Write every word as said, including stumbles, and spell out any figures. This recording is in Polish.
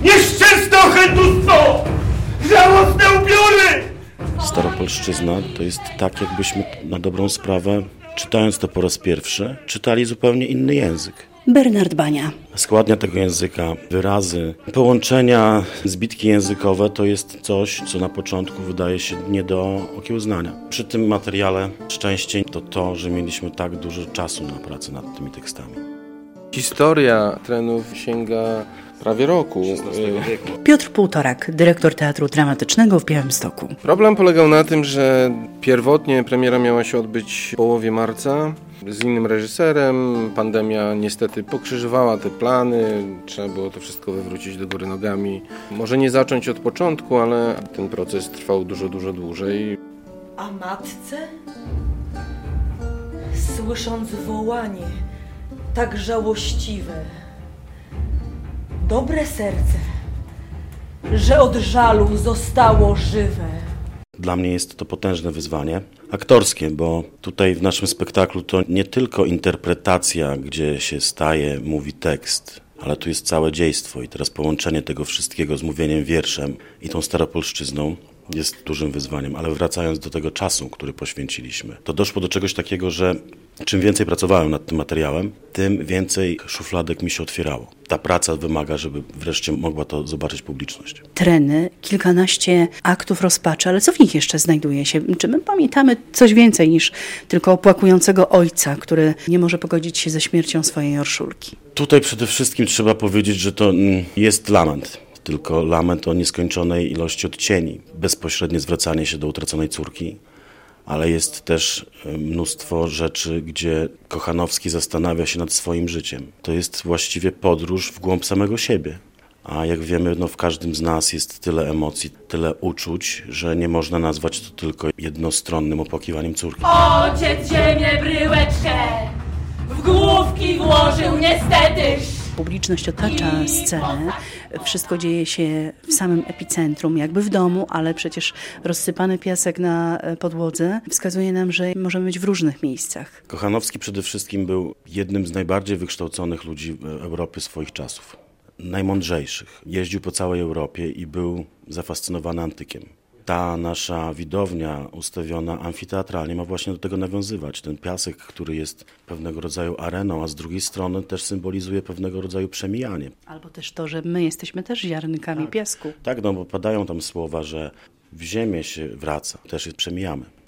Nieszczęsne ochędustwo! Żałosne ubiory! Staropolszczyzna to jest tak, jakbyśmy na dobrą sprawę, czytając to po raz pierwszy, czytali zupełnie inny język. Bernard Bania. Składnia tego języka, wyrazy, połączenia, zbitki językowe to jest coś, co na początku wydaje się nie do okiełznania. Przy tym materiale szczęście to to, że mieliśmy tak dużo czasu na pracę nad tymi tekstami. Historia trenów sięga prawie roku. Piotr Półtorak, dyrektor Teatru Dramatycznego w Białymstoku. Problem polegał na tym, że pierwotnie premiera miała się odbyć w połowie marca z innym reżyserem. Pandemia niestety pokrzyżowała te plany. Trzeba było to wszystko wywrócić do góry nogami. Może nie zacząć od początku, ale ten proces trwał dużo, dużo dłużej. A matce? Słysząc wołanie, tak żałościwe, dobre serce, że od żalu zostało żywe. Dla mnie jest to potężne wyzwanie aktorskie, bo tutaj w naszym spektaklu to nie tylko interpretacja, gdzie się staje, mówi tekst, ale tu jest całe dziejstwo i teraz połączenie tego wszystkiego z mówieniem wierszem i tą staropolszczyzną jest dużym wyzwaniem, ale wracając do tego czasu, który poświęciliśmy, to doszło do czegoś takiego, że czym więcej pracowałem nad tym materiałem, tym więcej szufladek mi się otwierało. Ta praca wymaga, żeby wreszcie mogła to zobaczyć publiczność. Treny, kilkanaście aktów rozpaczy, ale co w nich jeszcze znajduje się? Czy my pamiętamy coś więcej niż tylko opłakującego ojca, który nie może pogodzić się ze śmiercią swojej Orszulki? Tutaj przede wszystkim trzeba powiedzieć, że to jest lament. Tylko lament o nieskończonej ilości odcieni, bezpośrednie zwracanie się do utraconej córki, ale jest też mnóstwo rzeczy, gdzie Kochanowski zastanawia się nad swoim życiem. To jest właściwie podróż w głąb samego siebie. A jak wiemy, no w każdym z nas jest tyle emocji, tyle uczuć, że nie można nazwać to tylko jednostronnym opłakiwaniem córki. Ojciec ziemię bryłeczkę w główki włożył niestetyż. Publiczność otacza scenę, wszystko dzieje się w samym epicentrum, jakby w domu, ale przecież rozsypany piasek na podłodze wskazuje nam, że możemy być w różnych miejscach. Kochanowski przede wszystkim był jednym z najbardziej wykształconych ludzi Europy swoich czasów. Najmądrzejszych. Jeździł po całej Europie i był zafascynowany antykiem. Ta nasza widownia ustawiona amfiteatralnie ma właśnie do tego nawiązywać. Ten piasek, który jest pewnego rodzaju areną, a z drugiej strony też symbolizuje pewnego rodzaju przemijanie. Albo też to, że my jesteśmy też ziarnkami tak. piasku. Tak, no bo padają tam słowa, że w ziemię się wraca, też przemijamy.